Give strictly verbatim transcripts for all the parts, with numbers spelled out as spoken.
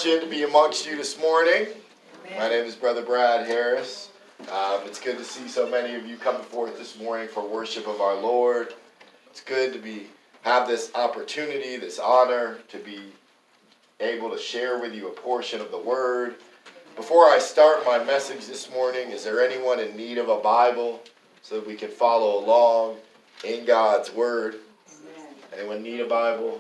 fortunate to be amongst you this morning. My name is Brother Brad Harris. Um, it's good to see so many of you coming forth this morning for worship of our Lord. It's good to be have this opportunity, this honor to be able to share with you a portion of the Word. Before I start my message this morning, is there anyone in need of a Bible so that we can follow along in God's Word? Anyone need a Bible?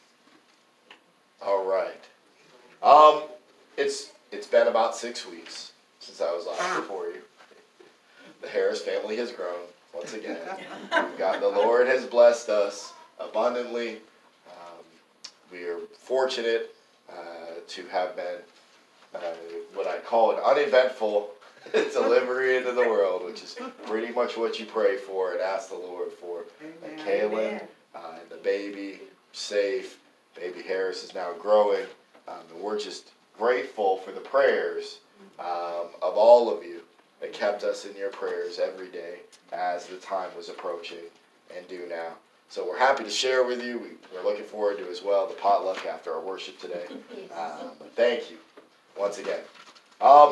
All right. Um, it's it's been about six weeks since I was last before you. The Harris family has grown once again. God, the Lord has blessed us abundantly. Um, we are fortunate uh, to have been uh, what I call an uneventful delivery into the world, which is pretty much what you pray for and ask the Lord for. And Kaylin uh, and the baby safe. Baby Harris is now growing, um, and we're just grateful for the prayers um, of all of you that kept us in your prayers every day as the time was approaching and do now. So we're happy to share with you. We, we're looking forward to as well the potluck after our worship today. Um, but thank you once again. Um,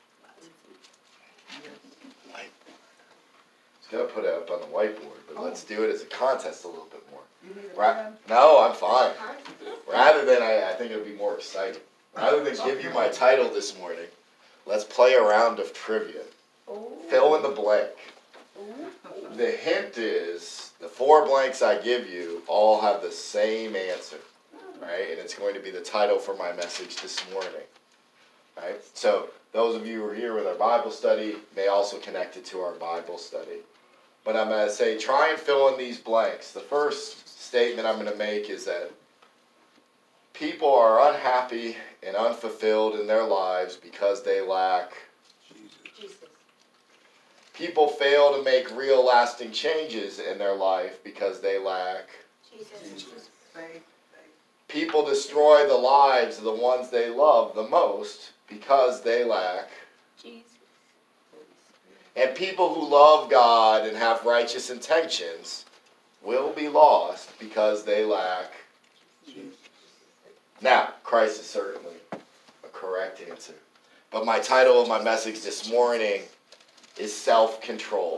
I was going to put it up on the whiteboard, but let's do it as a contest a little bit more. Ra- no, I'm fine. Rather than, I, I think it would be more exciting. Rather than give you my title this morning, let's play a round of trivia. Ooh. Fill in the blank. Ooh. The hint is, the four blanks I give you all have the same answer. Right? And it's going to be the title for my message this morning. Right? So, those of you who are here with our Bible study may also connect it to our Bible study. But I'm going to say, try and fill in these blanks. The first statement I'm going to make is that people are unhappy and unfulfilled in their lives because they lack Jesus. People fail to make real lasting changes in their life because they lack Jesus. People destroy the lives of the ones they love the most because they lack Jesus. And people who love God and have righteous intentions will be lost because they lack Jesus. Now, Christ is certainly a correct answer. But my title of my message this morning is self-control.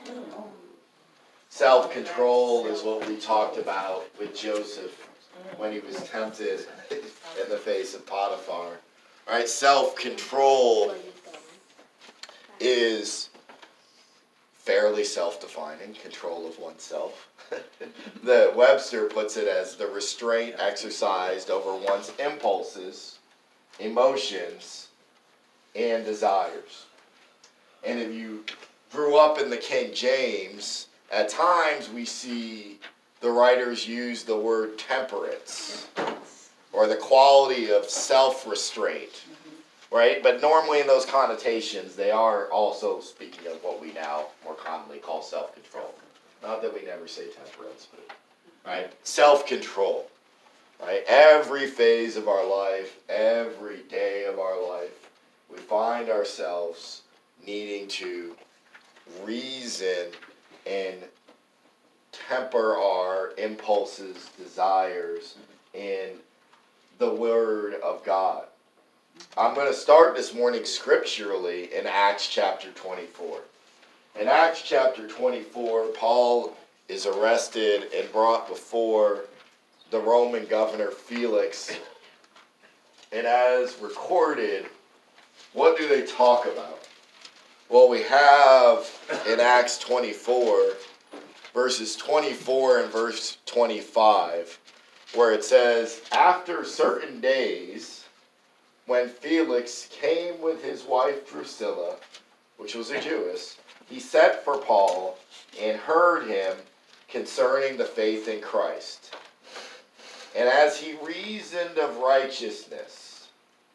Self-control is what we talked about with Joseph when he was tempted in the face of Potiphar. Right? Self-control is fairly self-defining, control of oneself. The Webster puts it as the restraint exercised over one's impulses, emotions, and desires. And if you grew up in the King James, at times we see the writers use the word temperance, or the quality of self-restraint. Right? But normally in those connotations, they are also speaking of what we now more commonly call self-control. Not that we never say temperance, but right? Self-control. Right? Every phase of our life, every day of our life, we find ourselves needing to reason and temper our impulses, desires, in the Word of God. I'm going to start this morning scripturally in Acts chapter twenty-four. In Acts chapter twenty-four, Paul is arrested and brought before the Roman governor Felix. And as recorded, what do they talk about? Well, we have in Acts twenty-four, verses twenty-four and verse twenty-five, where it says, after certain days, when Felix came with his wife Drusilla, which was a Jewess, he sent for Paul and heard him concerning the faith in Christ. And as he reasoned of righteousness,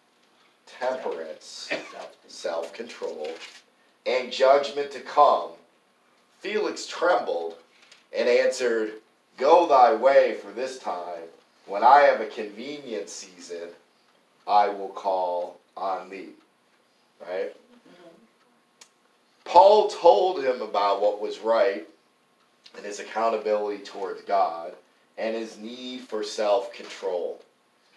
temperance, self-control, and judgment to come, Felix trembled and answered, go thy way for this time. When I have a convenient season, I will call on thee. Right? Mm-hmm. Paul told him about what was right and his accountability towards God and his need for self-control.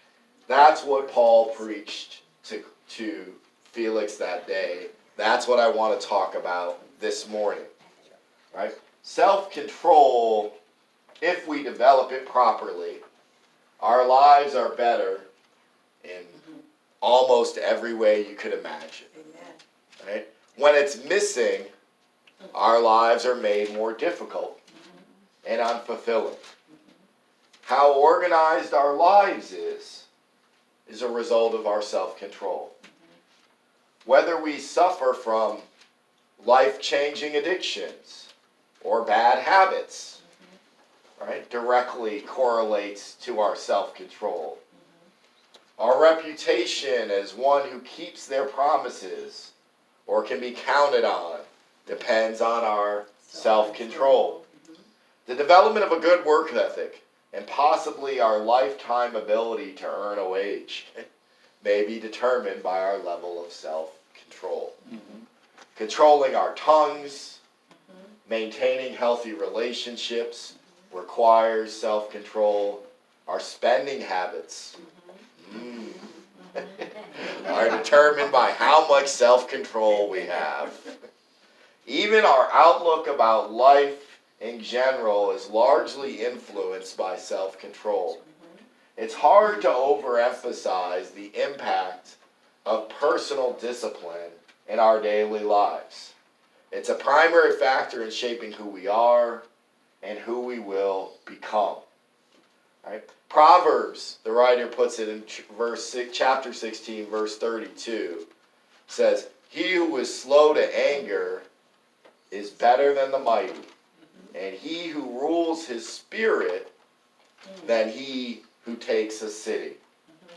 That's what Paul preached to, to Felix that day. That's what I want to talk about this morning. Right? Self-control, if we develop it properly, our lives are better in almost every way you could imagine. Amen. Right? When it's missing, our lives are made more difficult and unfulfilling. How organized our lives is, is a result of our self-control. Whether we suffer from life-changing addictions or bad habits, right, directly correlates to our self-control. Our reputation as one who keeps their promises or can be counted on depends on our self-control. The development of a good work ethic and possibly our lifetime ability to earn a wage may be determined by our level of self-control. Mm-hmm. Controlling our tongues, mm-hmm. maintaining healthy relationships mm-hmm. requires self-control. Our spending habits mm-hmm. mm, are determined by how much self-control we have. Even our outlook about life in general is largely influenced by self-control. It's hard to overemphasize the impact of personal discipline in our daily lives. It's a primary factor in shaping who we are and who we will become. Right? Proverbs, the writer puts it in verse six, chapter sixteen, verse thirty-two, says, "He who is slow to anger is better than the mighty, and he who rules his spirit than he who takes a city." Mm-hmm.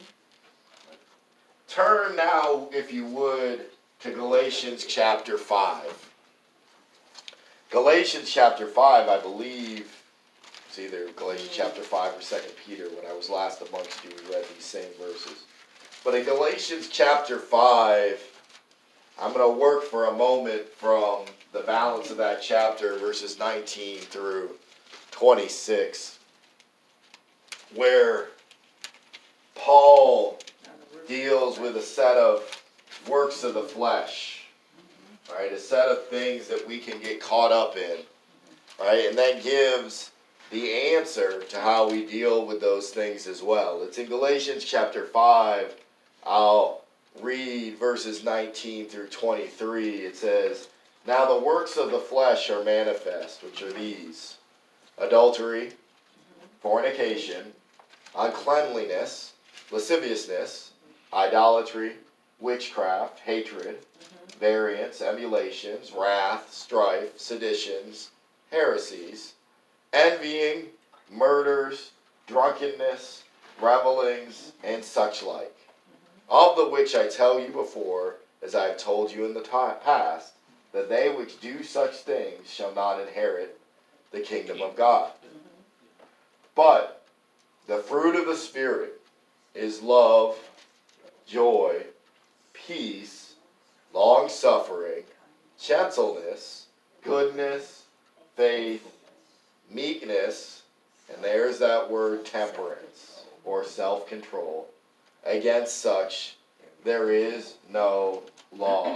Turn now, if you would, to Galatians chapter five. Galatians chapter five, I believe, it's either Galatians chapter five or Second Peter. When I was last amongst you, we read these same verses. But in Galatians chapter five, I'm going to work for a moment from the balance of that chapter, verses nineteen through twenty-six, where Paul deals with a set of works of the flesh, right? A set of things that we can get caught up in, right? And then gives the answer to how we deal with those things as well. It's in Galatians chapter five. I'll read verses nineteen through twenty-three. It says, "Now the works of the flesh are manifest, which are these: adultery, fornication, uncleanliness, lasciviousness, idolatry, witchcraft, hatred, variance, emulations, wrath, strife, seditions, heresies, envying, murders, drunkenness, revelings, and such like. Of the which I tell you before, as I have told you in the t- past, that they which do such things shall not inherit the kingdom of God. But the fruit of the Spirit is love, joy, peace, long-suffering, gentleness, goodness, faith, meekness, and there's that word temperance, or self-control. Against such there is no law."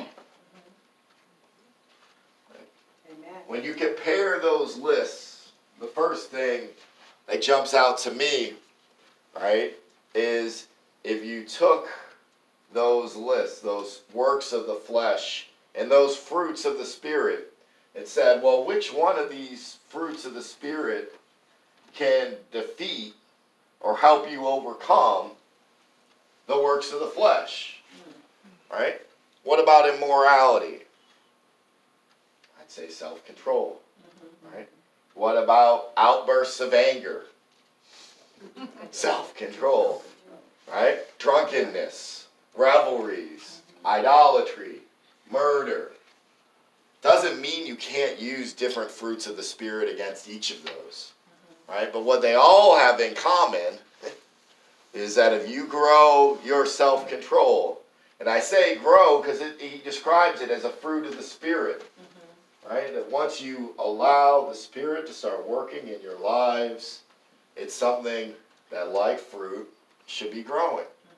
Amen. When you compare those lists, the first thing that jumps out to me, right, is if you took those lists, those works of the flesh, and those fruits of the Spirit, and said, well, which one of these fruits of the Spirit can defeat or help you overcome the works of the flesh, right? What about immorality? I'd say self-control, right? What about outbursts of anger? Self-control, right? Drunkenness, revelries, idolatry, murder. Doesn't mean you can't use different fruits of the Spirit against each of those, right? But what they all have in common is that if you grow your self-control, and I say grow because he describes it as a fruit of the Spirit, mm-hmm. right? That once you allow the Spirit to start working in your lives, it's something that, like fruit, should be growing.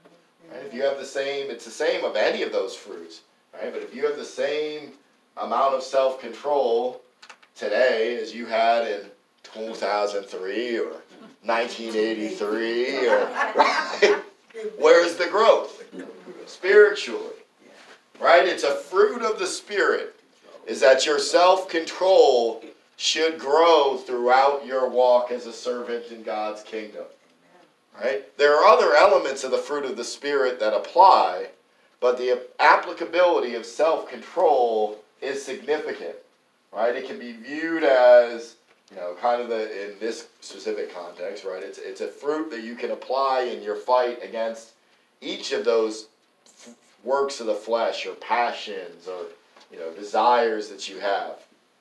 Right? If you have the same, it's the same of any of those fruits, right? But if you have the same amount of self-control today as you had in two thousand three or nineteen eighty-three, or right? Where's the growth? Spiritually, right? It's a fruit of the Spirit, is that your self-control should grow throughout your walk as a servant in God's kingdom. Right? There are other elements of the fruit of the Spirit that apply, but the applicability of self-control is significant. Right? It can be viewed as, you know, kind of the, in this specific context, right? It's it's a fruit that you can apply in your fight against each of those f- works of the flesh or passions or, you know, desires that you have.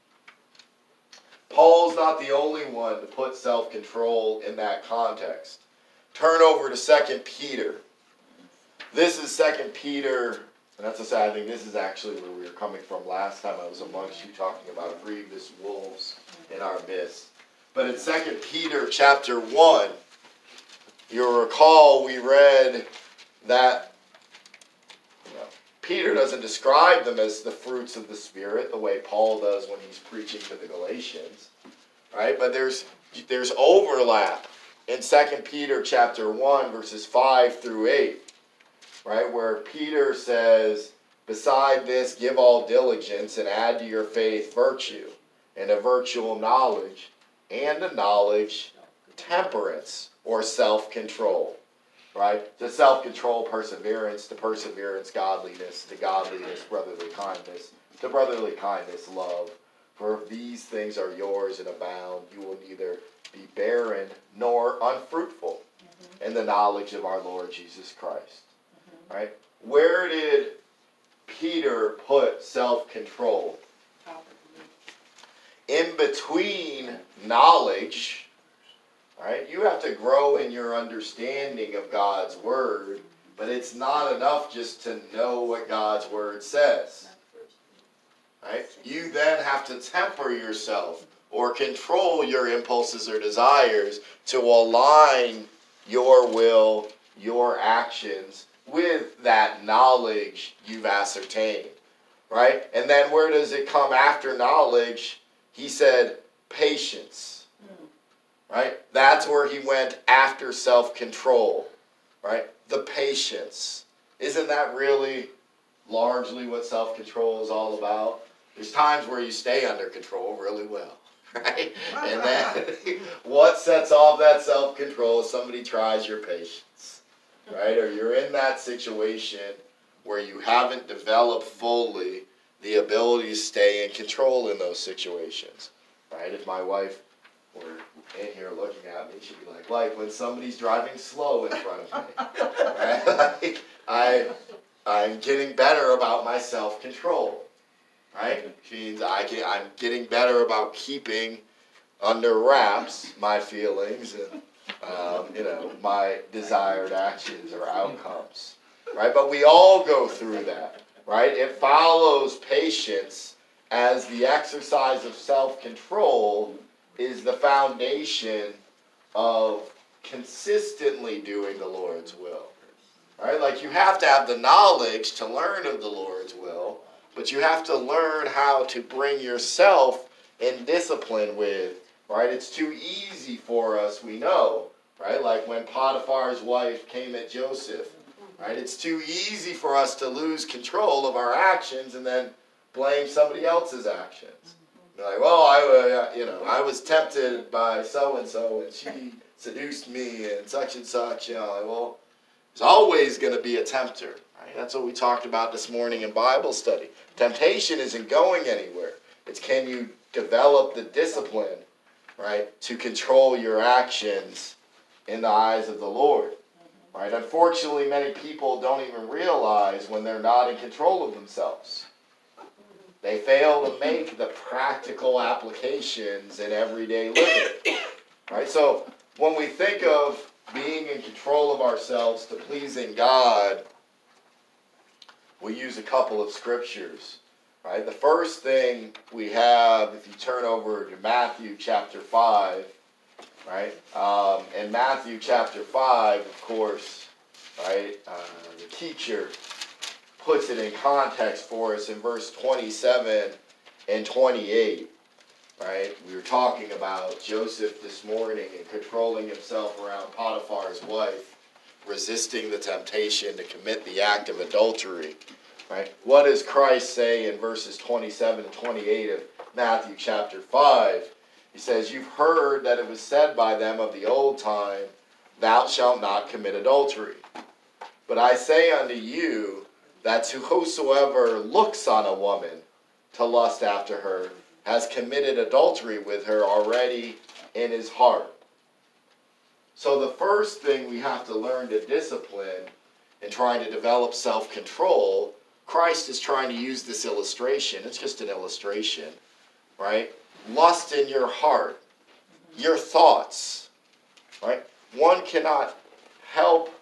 Paul's not the only one to put self-control in that context. Turn over to Second Peter. This is Second Peter, and that's to say, I think this is actually where we were coming from last time I was amongst you, talking about grievous wolves in our midst. But in Second Peter chapter one, you'll recall we read that, you know, Peter doesn't describe them as the fruits of the Spirit the way Paul does when he's preaching to the Galatians, right? But there's there's overlap in Second Peter chapter one, verses five through eight, right, where Peter says, beside this, give all diligence and add to your faith virtue, and a virtue knowledge, and a knowledge temperance or self-control, right? To self-control, perseverance, to perseverance, godliness, to godliness, brotherly kindness, to brotherly kindness, love. For if these things are yours and abound, you will neither be barren nor unfruitful mm-hmm. in the knowledge of our Lord Jesus Christ. Mm-hmm. Right? Where did Peter put self-control? In between knowledge, right? You have to grow in your understanding of God's Word, but it's not enough just to know what God's Word says. Right? You then have to temper yourself or control your impulses or desires to align your will, your actions with that knowledge you've ascertained. Right? And then where does it come after knowledge? He said patience. Right? That's where he went after self-control. Right? The patience. Isn't that really largely what self-control is all about? There's times where you stay under control really well. Right? And then what sets off that self-control is somebody tries your patience. Right? Or you're in that situation where you haven't developed fully the ability to stay in control in those situations. Right? If my wife were in here looking at me, she'd be like, like when somebody's driving slow in front of me. Right? Like, I, I'm getting better about my self-control. Right? Which means I can, I'm getting better about keeping under wraps my feelings and um, you know, my desired actions or outcomes. Right? But we all go through that. Right? It follows patience as the exercise of self-control is the foundation of consistently doing the Lord's will. Right? Like you have to have the knowledge to learn of the Lord's will, but you have to learn how to bring yourself in discipline with, right? It's too easy for us, we know, right? Like when Potiphar's wife came at Joseph, right? It's too easy for us to lose control of our actions and then blame somebody else's actions. You're like, well, I, uh, you know, I was tempted by so-and-so and she seduced me and such and such. You know, like, well, there's always going to be a tempter. Right? That's what we talked about this morning in Bible study. Temptation isn't going anywhere. It's can you develop the discipline, right, to control your actions in the eyes of the Lord. Right? Unfortunately, many people don't even realize when they're not in control of themselves. They fail to make the practical applications in everyday living. Right? So when we think of being in control of ourselves to pleasing God, we use a couple of scriptures. Right? The first thing we have, if you turn over to Matthew chapter five, right? Um, in Matthew chapter five, of course, right? Uh, the teacher puts it in context for us in verse twenty-seven and twenty-eight, right? We were talking about Joseph this morning and controlling himself around Potiphar's wife, resisting the temptation to commit the act of adultery, right? What does Christ say in verses twenty-seven and twenty-eight of Matthew chapter five? He says, "You've heard that it was said by them of the old time, 'Thou shalt not commit adultery.' But I say unto you, that to whosoever looks on a woman to lust after her has committed adultery with her already in his heart." So the first thing we have to learn to discipline in trying to develop self-control, Christ is trying to use this illustration. It's just an illustration, right? Lust in your heart, your thoughts, right? One cannot help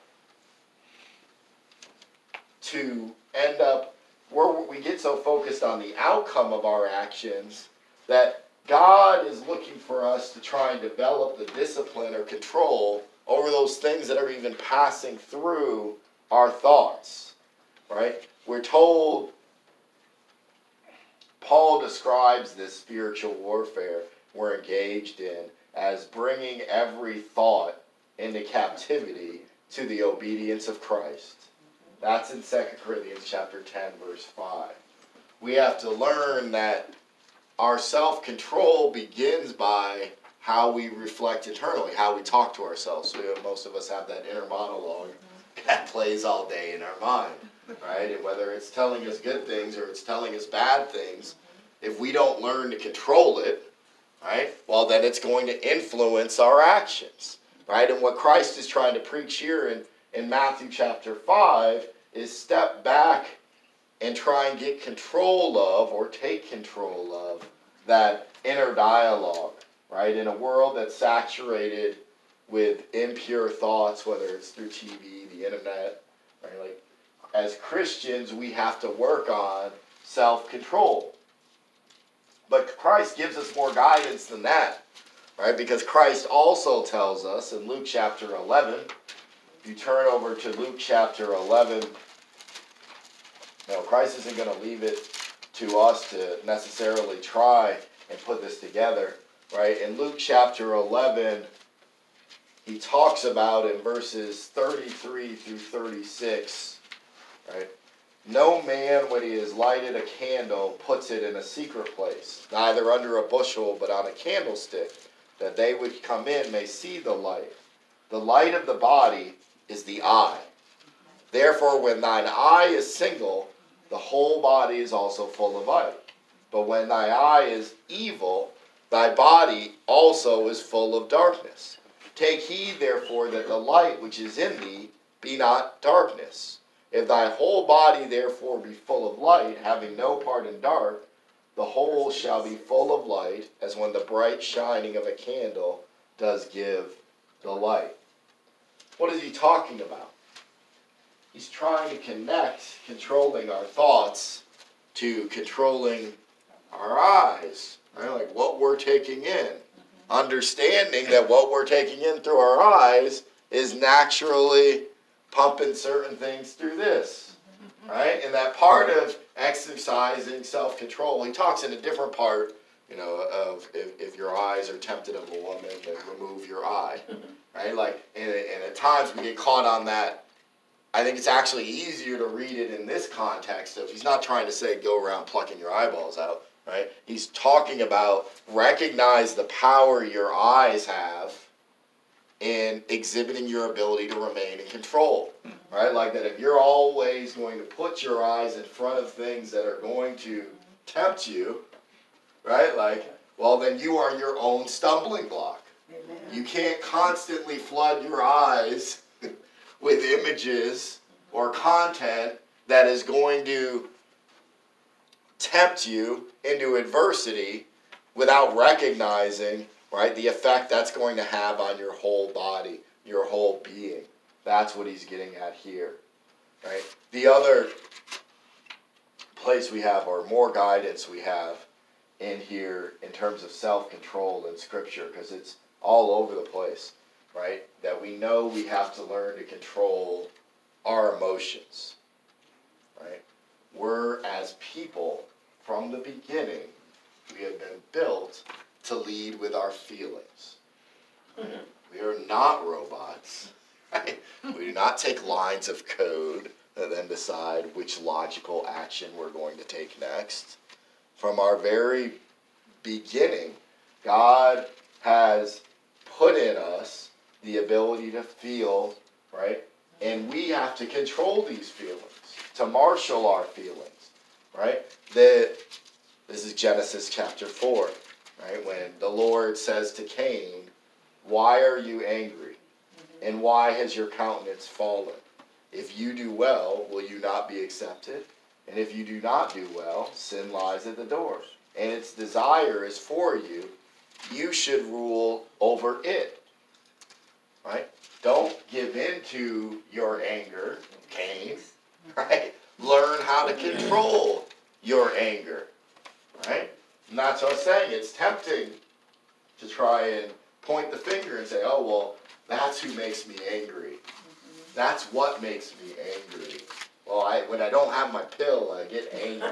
to end up where we get so focused on the outcome of our actions that God is looking for us to try and develop the discipline or control over those things that are even passing through our thoughts, right? We're told, Paul describes this spiritual warfare we're engaged in as bringing every thought into captivity to the obedience of Christ. That's in Second Corinthians chapter ten, verse five. We have to learn that our self-control begins by how we reflect internally, how we talk to ourselves. So most of us have that inner monologue that plays all day in our mind, right? And whether it's telling us good things or it's telling us bad things, if we don't learn to control it, right, well, then it's going to influence our actions, right? And what Christ is trying to preach here in, in Matthew chapter five is step back and try and get control of or take control of that inner dialogue, right? In a world that's saturated with impure thoughts, whether it's through T V, the internet, right? Like, as Christians, we have to work on self-control. But Christ gives us more guidance than that, right? Because Christ also tells us in Luke chapter eleven, if you turn over to Luke chapter eleven, now Christ isn't going to leave it to us to necessarily try and put this together, right? In Luke chapter eleven, he talks about in verses thirty-three through thirty-six, right? "No man, when he has lighted a candle, puts it in a secret place, neither under a bushel, but on a candlestick, that they which come in may see the light. The light of the body is the eye. Therefore, when thine eye is single, the whole body is also full of light. But when thy eye is evil, thy body also is full of darkness. Take heed, therefore, that the light which is in thee be not darkness. If thy whole body therefore be full of light, having no part in dark, the whole shall be full of light, as when the bright shining of a candle does give the light." What is he talking about? He's trying to connect controlling our thoughts to controlling our eyes, right? Like what we're taking in. Understanding that what we're taking in through our eyes is naturally pumping certain things through this, right? And that part of exercising self-control, he talks in a different part, you know, of if, if your eyes are tempted of a woman, then remove your eye, right? Like, and, and at times we get caught on that. I think it's actually easier to read it in this context of, he's not trying to say go around plucking your eyeballs out, right? He's talking about recognize the power your eyes have in exhibiting your ability to remain in control, right? Like that if you're always going to put your eyes in front of things that are going to tempt you, right? Like, well, then you are your own stumbling block. Amen. You can't constantly flood your eyes with images or content that is going to tempt you into adversity without recognizing, right, the effect that's going to have on your whole body, your whole being. That's what he's getting at here, right? The other place we have, or more guidance we have in here in terms of self-control in Scripture, because it's all over the place, right? That we know we have to learn to control our emotions, right? We're, as people, from the beginning, we have been built to lead with our feelings. Right? We are not robots. Right? We do not take lines of code and then decide which logical action we're going to take next. From our very beginning, God has put in us the ability to feel, right? And we have to control these feelings, to marshal our feelings, right? The, this is Genesis chapter four, right? When the Lord says to Cain, "Why are you angry? And why has your countenance fallen? If you do well, will you not be accepted? And if you do not do well, sin lies at the door. And its desire is for you. You should rule over it." Right? Don't give in to your anger, Cain. Right? Learn how to control your anger. Right? And that's what I'm saying. It's tempting to try and point the finger and say, "Oh, well, that's who makes me angry. That's what makes me angry. Well, I, when I don't have my pill, I get angry."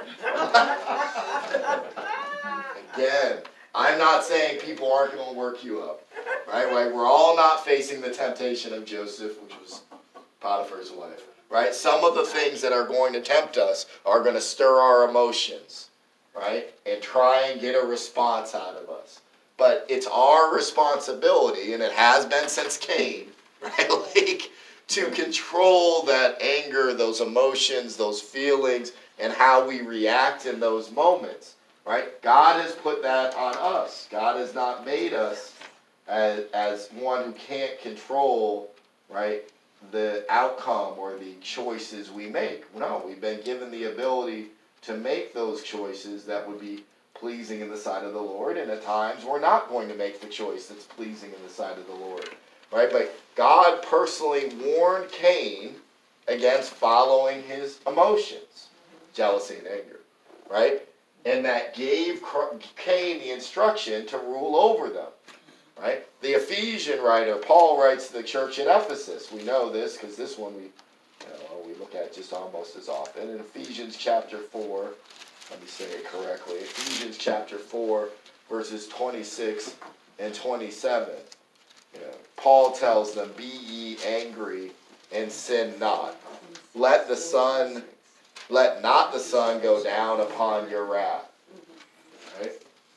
Again, I'm not saying people aren't going to work you up. Right? Right? We're all not facing the temptation of Joseph, which was Potiphar's wife. Right? Some of the things that are going to tempt us are going to stir our emotions. Right? And try and get a response out of us. But it's our responsibility, and it has been since Cain, right? Like, to control that anger, those emotions, those feelings, and how we react in those moments, right? God has put that on us. God has not made us as, as one who can't control, right, the outcome or the choices we make. No, we've been given the ability to make those choices that would be pleasing in the sight of the Lord, and at times we're not going to make the choice that's pleasing in the sight of the Lord, right? But God personally warned Cain against following his emotions, jealousy and anger, right? And that gave Cain the instruction to rule over them, right? The Ephesian writer, Paul, writes to the church at Ephesus. We know this because this one we, you know, we look at just almost as often. In Ephesians chapter four, let me say it correctly. Ephesians chapter four, verses twenty-six and twenty-seven. You know, Paul tells them, "Be ye angry and sin not. Let the sun, let not the sun go down upon your wrath." Right?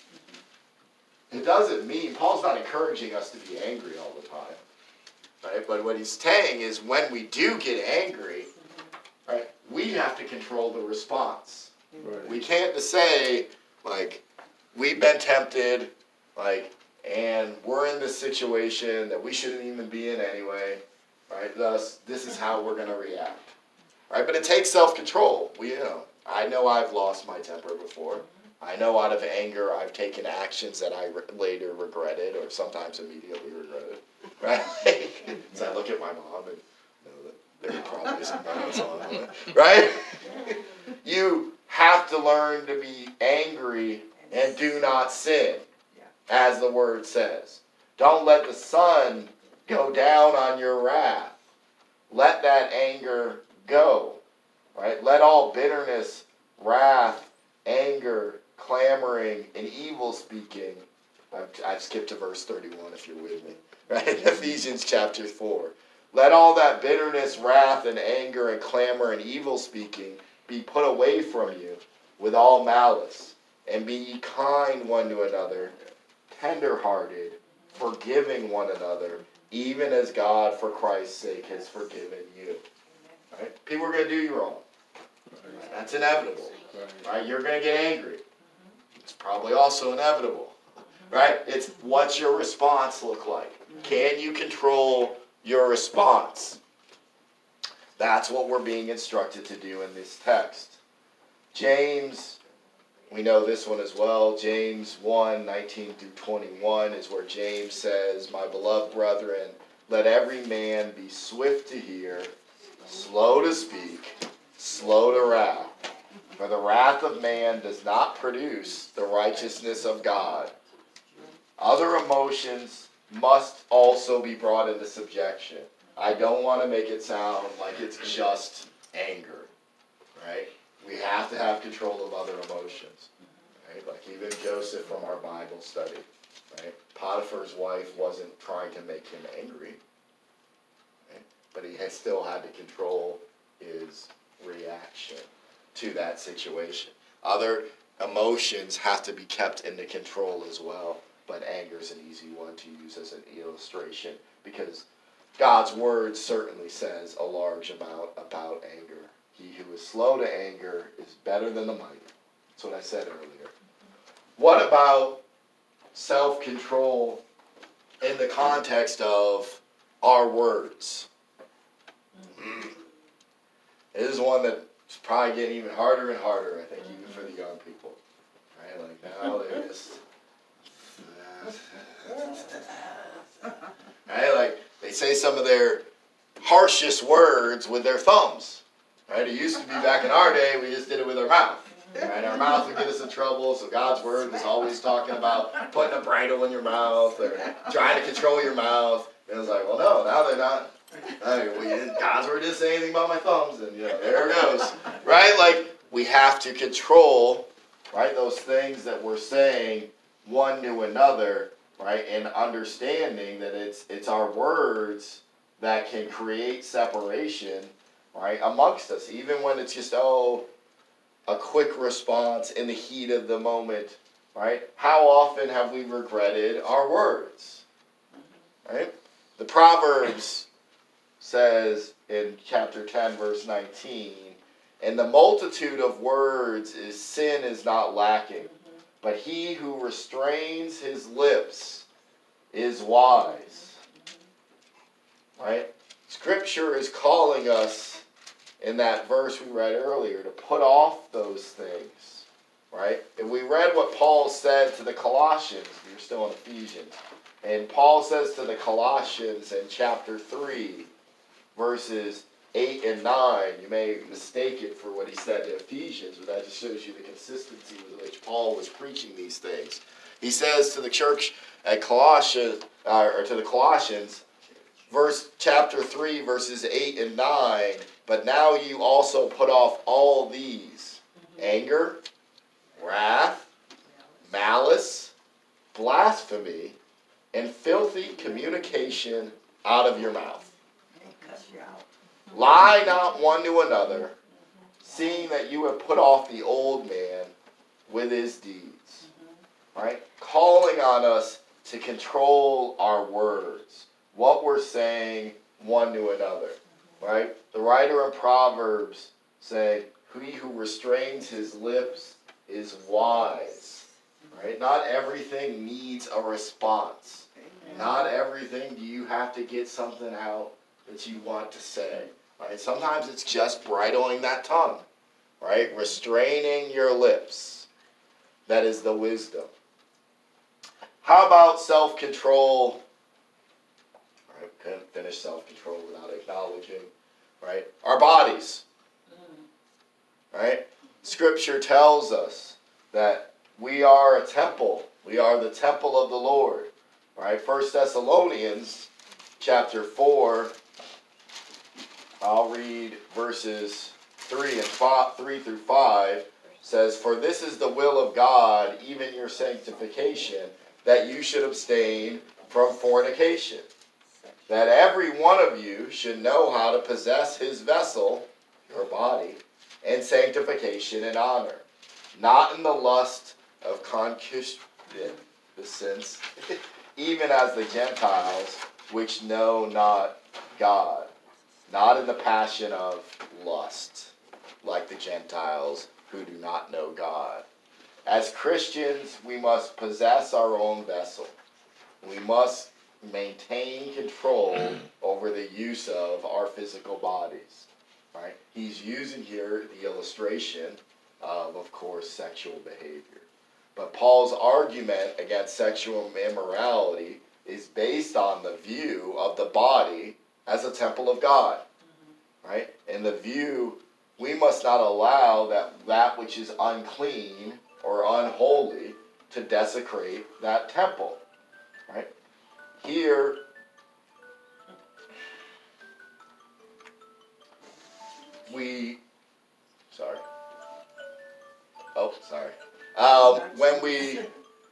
It doesn't mean, Paul's not encouraging us to be angry all the time. Right? But what he's saying is when we do get angry, right, we have to control the response. Right. We can't just say, like, we've been tempted, like, and we're in this situation that we shouldn't even be in anyway, right? Thus, this is how we're going to react, right? But it takes self-control. We, you know, I know I've lost my temper before. I know out of anger I've taken actions that I re- later regretted or sometimes immediately regretted, right? So I look at my mom and know that there probably isn't balance on it, right? You have to learn to be angry and do not sin, as the word says. Don't let the sun go down on your wrath. Let that anger go, right? Let all bitterness, wrath, anger, clamoring, and evil speaking. I've, I've skipped to verse thirty-one if you're with me, right? Ephesians chapter four. Let all that bitterness, wrath, and anger, and clamor, and evil speaking be put away from you with all malice, and be ye kind one to another, tender-hearted, forgiving one another, even as God, for Christ's sake, has forgiven you. Right? People are going to do you wrong. Right? That's inevitable. Right? You're going to get angry. It's probably also inevitable. Right? It's what's your response look like? Can you control your response? That's what we're being instructed to do in this text. James, we know this one as well. James one, nineteen through twenty-one is where James says, "My beloved brethren, let every man be swift to hear, slow to speak, slow to wrath. For the wrath of man does not produce the righteousness of God." Other emotions must also be brought into subjection. I don't want to make it sound like it's just anger, right? We have to have control of other emotions, right? Like even Joseph from our Bible study, right? Potiphar's wife wasn't trying to make him angry, right? But he had still had to control his reaction to that situation. Other emotions have to be kept into control as well, but anger is an easy one to use as an illustration because God's word certainly says a large amount about anger. He who is slow to anger is better than the mighty. That's what I said earlier. What about self-control in the context of our words? Mm. It is one that's probably getting even harder and harder, I think, even for the young people. Right? Like now they're just... Right? Like they say some of their harshest words with their thumbs. Right? It used to be back in our day, we just did it with our mouth. Right? Our mouth would get us in trouble, so God's word is always talking about putting a bridle in your mouth or trying to control your mouth. And it was like, well, no, now they're not. I mean, we, God's word didn't say anything about my thumbs, and you know, there it goes. Right? Like we have to control, right, those things that we're saying one to another, right, and understanding that it's it's our words that can create separation, right, amongst us, even when it's just, oh, a quick response in the heat of the moment, right? How often have we regretted our words, right? The Proverbs says in chapter ten, verse nineteen, and the multitude of words is sin is not lacking, but he who restrains his lips is wise, right? Scripture is calling us in that verse we read earlier to put off those things, right? If we read what Paul said to the Colossians, you're still in Ephesians, and Paul says to the Colossians in chapter three, verses eight and nine, you may mistake it for what he said to Ephesians, but that just shows you the consistency with which Paul was preaching these things. He says to the church at Colossians, uh, or to the Colossians, verse chapter three, verses eight and nine, but now you also put off all these: anger, wrath, malice, blasphemy, and filthy communication out of your mouth. Lie not one to another, seeing that you have put off the old man with his deeds. Right? Calling on us to control our words, what we're saying one to another. Right? The writer of Proverbs saying, he who restrains his lips is wise. Right? Not everything needs a response. Not everything do you have to get something out that you want to say. Right? Sometimes it's just bridling that tongue, right? Restraining your lips. That is the wisdom. How about self-control? Right? Couldn't finish self-control without acknowledging, right, our bodies. Right? Scripture tells us that we are a temple. We are the temple of the Lord. Right? First Thessalonians chapter four, I'll read verses three and five, three through five. Says, "For this is the will of God, even your sanctification, that you should abstain from fornication, that every one of you should know how to possess his vessel, your body, in sanctification and honor, not in the lust of concupiscence, even as the Gentiles, which know not God, not in the passion of lust, like the Gentiles who do not know God." As Christians, we must possess our own vessel. We must maintain control over the use of our physical bodies. Right? He's using here the illustration of, of course, sexual behavior. But Paul's argument against sexual immorality is based on the view of the body as a temple of God. Right? And the view, we must not allow that that which is unclean or unholy to desecrate that temple. Right? Here, we, sorry. Oh, sorry. Um, when we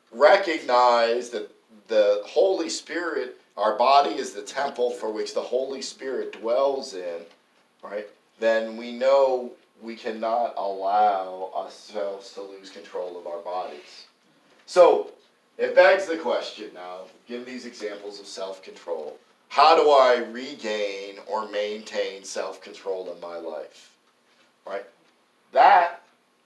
recognize that the Holy Spirit, our body is the temple for which the Holy Spirit dwells in, right? Then we know we cannot allow ourselves to lose control of our bodies. So, it begs the question now, give these examples of self-control. How do I regain or maintain self-control in my life? Right? That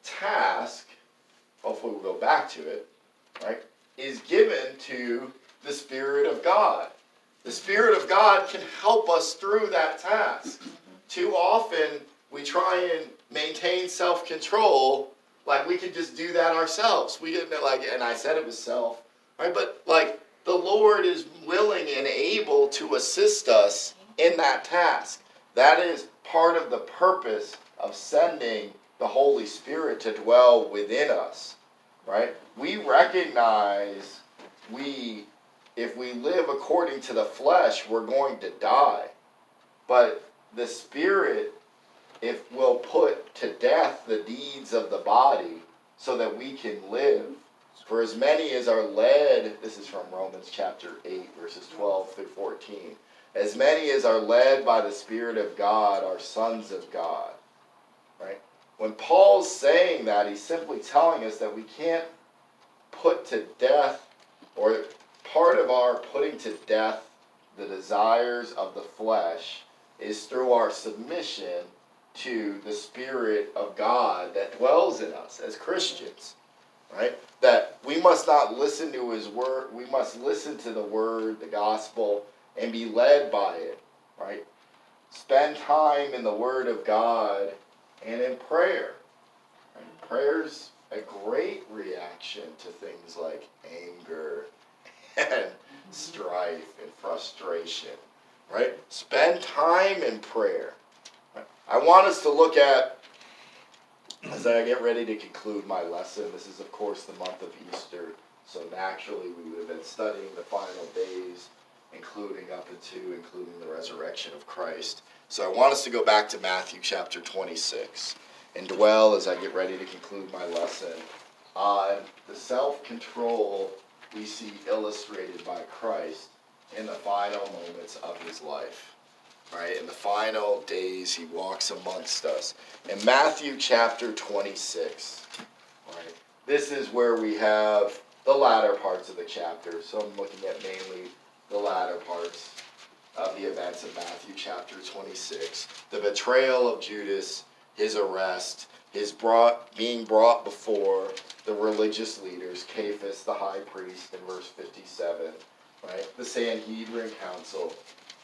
task, hopefully we'll go back to it, right, is given to the Spirit of God. The Spirit of God can help us through that task. Too often, we try and maintain self-control like we could just do that ourselves. We didn't, like, and I said it was self, right? But, like, the Lord is willing and able to assist us in that task. That is part of the purpose of sending the Holy Spirit to dwell within us, right? We recognize we, if we live according to the flesh, we're going to die. But the Spirit, if will put to death the deeds of the body so that we can live. For as many as are led, this is from Romans chapter eight, verses twelve through fourteen. As many as are led by the Spirit of God are sons of God. Right? When Paul's saying that, he's simply telling us that we can't put to death, or part of our putting to death the desires of the flesh is through our submission to the Spirit of God that dwells in us as Christians. Right? That we must not listen to his word, we must listen to the word, the gospel, and be led by it. Right? Spend time in the word of God and in prayer. Right? Prayer's a great reaction to things like anger and strife and frustration. Right? Spend time in prayer. Right? I want us to look at, as I get ready to conclude my lesson, this is of course the month of Easter, so naturally we would have been studying the final days, including up into, including the resurrection of Christ. So I want us to go back to Matthew chapter twenty-six and dwell, as I get ready to conclude my lesson, on the self-control we see illustrated by Christ in the final moments of his life. Right, in the final days, he walks amongst us. In Matthew chapter twenty-six, right, this is where we have the latter parts of the chapter. So I'm looking at mainly the latter parts of the events of Matthew chapter twenty-six. The betrayal of Judas, his arrest, his brought being brought before the religious leaders, Caiaphas the high priest in verse fifty-seven, right, the Sanhedrin council.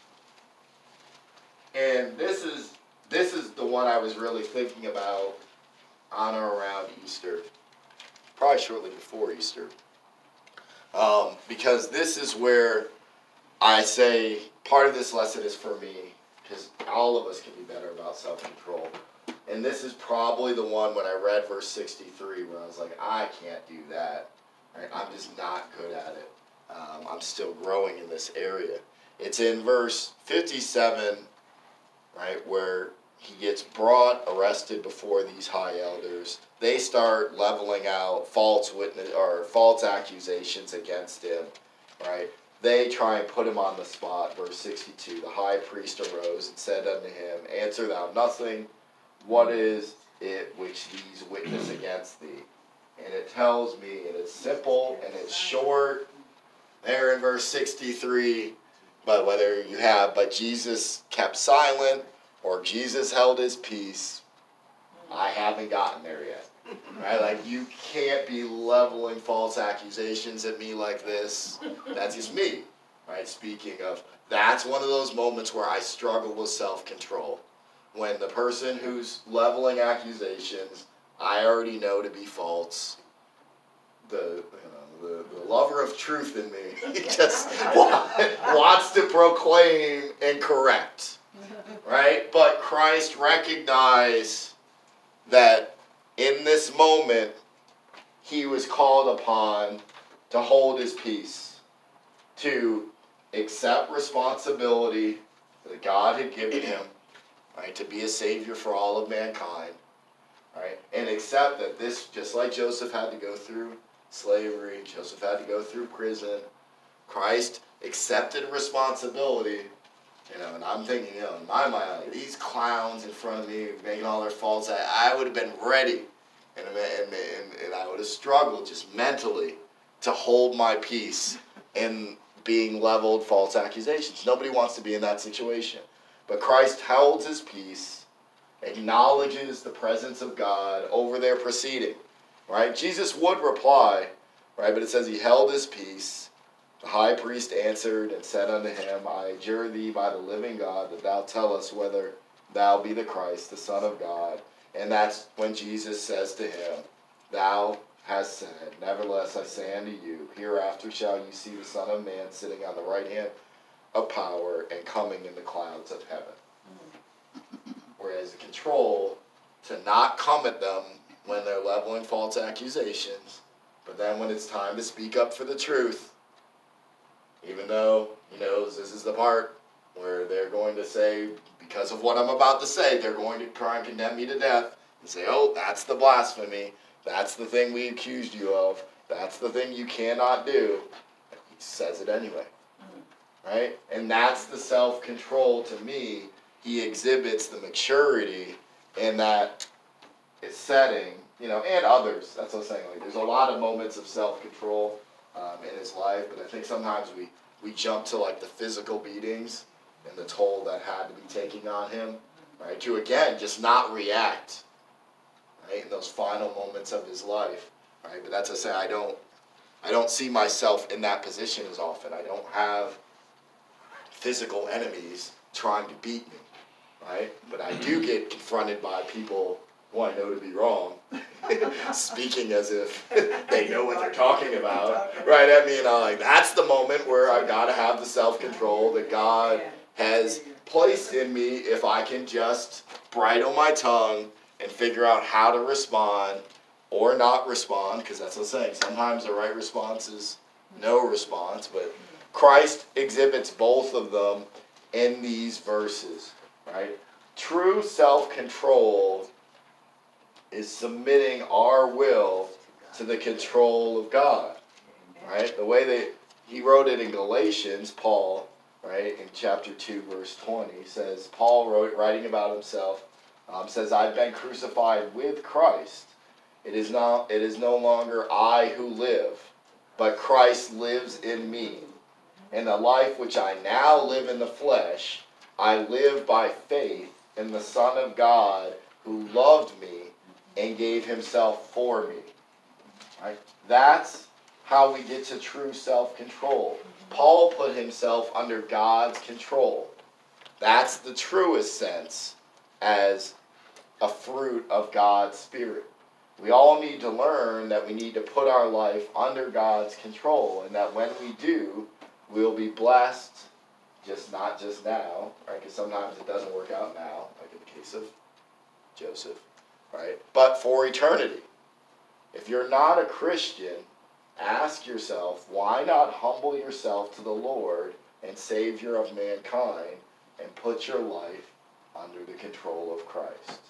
And this is this is the one I was really thinking about on or around Easter, probably shortly before Easter, um, because this is where I say part of this lesson is for me, because all of us can be better about self-control. And this is probably the one when I read verse sixty-three where I was like, I can't do that. Right? I'm just not good at it. Um, I'm still growing in this area. It's in verse fifty-seven, right, where he gets brought, arrested before these high elders. They start leveling out false witness or false accusations against him, right? They try and put him on the spot. Verse sixty-two, the high priest arose and said unto him, Answer thou nothing. What is it which these witness against thee? And it tells me, and it's simple and it's short. There in verse sixty-three, but whether you have, but Jesus kept silent or Jesus held his peace, I haven't gotten there yet. Right? Like, you can't be leveling false accusations at me like this. That's just me. Right? Speaking of, that's one of those moments where I struggle with self-control. When the person who's leveling accusations, I already know to be false. The, you know, the, the lover of truth in me just wants to proclaim and correct. Right? But Christ recognized that in this moment, he was called upon to hold his peace, to accept responsibility that God had given him, right, to be a savior for all of mankind, right, and accept that this, just like Joseph had to go through slavery, Joseph had to go through prison, Christ accepted responsibility, you know, and I'm thinking, you know, in my mind, like, these clowns in front of me making all their faults, I, I would have been ready, and, and, and, and I would have struggled just mentally to hold my peace and being leveled false accusations. Nobody wants to be in that situation. But Christ holds his peace, acknowledges the presence of God over their proceeding, right? Jesus would reply, right? But it says he held his peace. The high priest answered and said unto him, I adjure thee by the living God that thou tell us whether thou be the Christ, the Son of God. And that's when Jesus says to him, thou hast said, nevertheless I say unto you, hereafter shall you see the Son of Man sitting on the right hand of power and coming in the clouds of heaven. Whereas the control to not come at them when they're leveling false accusations, but then when it's time to speak up for the truth, even though he knows this is the part where they're going to say, because of what I'm about to say, they're going to try and condemn me to death and say, oh, that's the blasphemy. That's the thing we accused you of. That's the thing you cannot do. He says it anyway. Right? And that's the self-control to me. He exhibits the maturity in that setting, you know, and others. That's what I'm saying. Like, there's a lot of moments of self-control um, in his life, but I think sometimes we, we jump to like the physical beatings and the toll that had to be taken on him, right? To again just not react, right, in those final moments of his life, right? But that's what I say. I don't, I don't see myself in that position as often. I don't have physical enemies trying to beat me, right? But I do get confronted by people who I know to be wrong, speaking as if they know what they're talking about, right? I mean, uh, like that's the moment where I've got to have the self-control that God has placed in me if I can just bridle my tongue and figure out how to respond or not respond, because that's what I'm saying. Sometimes the right response is no response, but Christ exhibits both of them in these verses, right? True self-control is submitting our will to the control of God, right? The way that he wrote it in Galatians, Paul, right, in chapter two, verse twenty, says, Paul wrote, writing about himself, um, says, I've been crucified with Christ. It is not, it is no longer I who live, but Christ lives in me. And the life which I now live in the flesh, I live by faith in the Son of God who loved me and gave himself for me. Right? That's how we get to true self-control. Paul put himself under God's control. That's the truest sense as a fruit of God's Spirit. We all need to learn that we need to put our life under God's control, and that when we do, we'll be blessed, just not just now, right? Because sometimes it doesn't work out now, like in the case of Joseph, right? But for eternity. If you're not a Christian, ask yourself, why not humble yourself to the Lord and Savior of mankind and put your life under the control of Christ?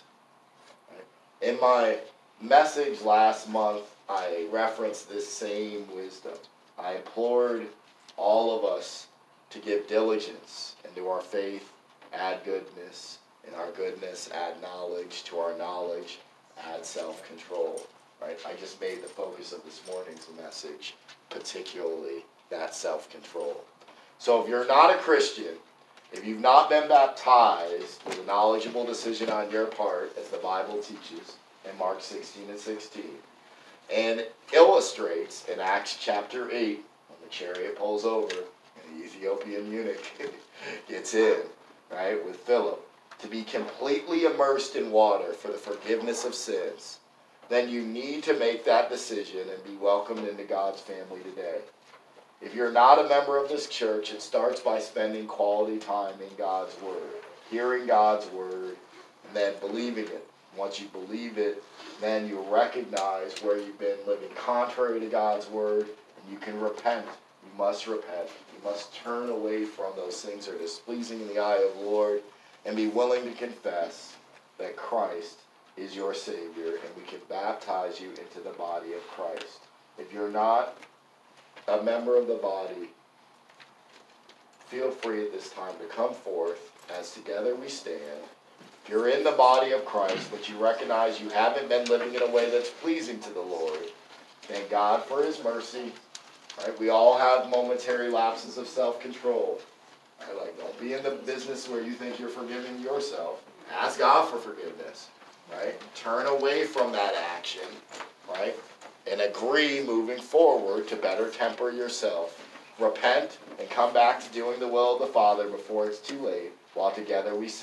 Right? In my message last month, I referenced this same wisdom. I implored all of us to give diligence, and to our faith add goodness, and our goodness add knowledge, to our knowledge add self-control. Right? I just made the focus of this morning's message, particularly that self-control. So if you're not a Christian, if you've not been baptized with a knowledgeable decision on your part, as the Bible teaches in Mark sixteen and sixteen, and illustrates in Acts chapter eight, when the chariot pulls over and the Ethiopian eunuch gets in, right, with Philip, to be completely immersed in water for the forgiveness of sins, then you need to make that decision and be welcomed into God's family today. If you're not a member of this church, it starts by spending quality time in God's Word, hearing God's Word, and then believing it. Once you believe it, then you recognize where you've been living contrary to God's Word, and you can repent. You must repent. You must turn away from those things that are displeasing in the eye of the Lord, and be willing to confess that Christ is your Savior, and we can baptize you into the body of Christ. If you're not a member of the body, feel free at this time to come forth as together we stand. If you're in the body of Christ, but you recognize you haven't been living in a way that's pleasing to the Lord, thank God for His mercy. Right? We all have momentary lapses of self-control. Right? Like, don't be in the business where you think you're forgiving yourself. Ask God for forgiveness. Right? Turn away from that action. Right? And agree moving forward to better temper yourself. Repent and come back to doing the will of the Father before it's too late, while together we sing.